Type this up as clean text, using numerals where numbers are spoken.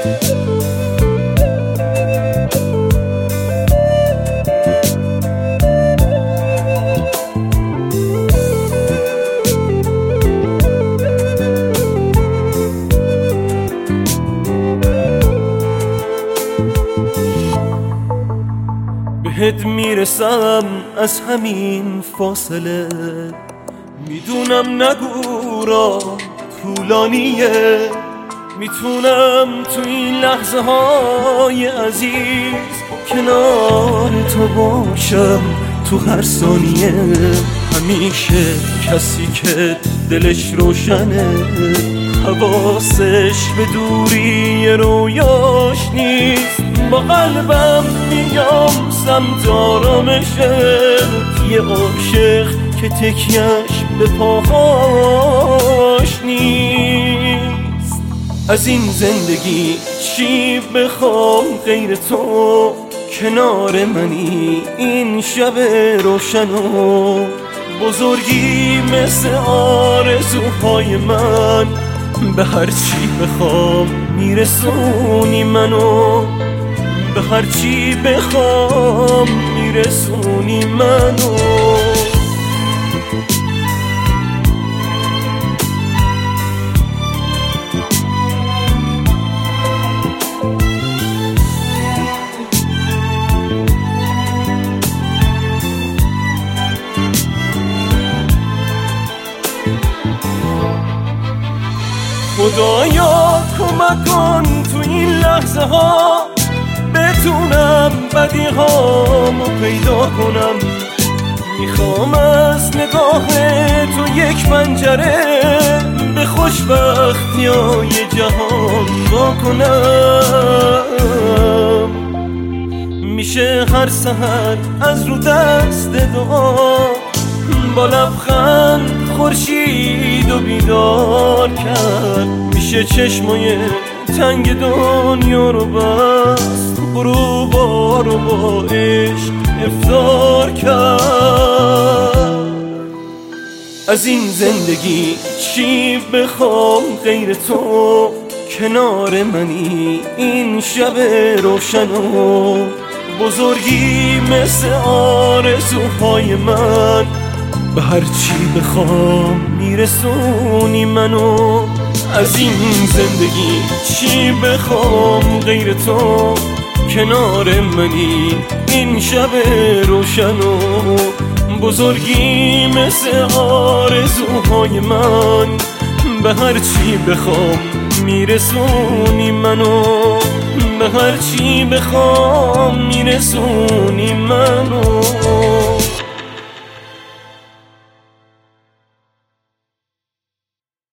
بهت میرسم از همین فاصله، میدونم نگو را طولانیه، میتونم تو این لحظه های عزیز کنار تو باشم تو هر ثانیه. همیشه کسی که دلش روشنه حواسش به دوری رویاش نیست، با قلبم میام سمت آرامشه. یه عاشق که تکیهش به پاهاش نیست. از این زندگی چی بخوام غیر تو، کنار منی این شب روشن و بزرگی مثل آرزوهای من. به هر چی بخوام میرسونی منو، به هر چی بخوام میرسونی منو. خدایا کمک کن تو این لحظه ها بتونم بدیهامو پیدا کنم. میخوام از نگاه تو یک پنجره به خوشبختیای جهان واکنم. میشه هر سحر از رو دست دعا با لبخند خورشید و بیدار کرد. میشه چشمای تنگ دنیا رو بست، غروبا رو با عشق افطار کرد. از این زندگی چی بخوام غیر تو، کنار منی این شب روشن و بزرگی مثل آرزوهای من. به هر چی بخوام میرسونی منو. از این زندگی چی بخوام غیر تو، کنار منی این شب روشن و بزرگی مثل آرزوهای من. به هر چی بخوام میرسونی منو، به هر چی بخوام میرسونی منو.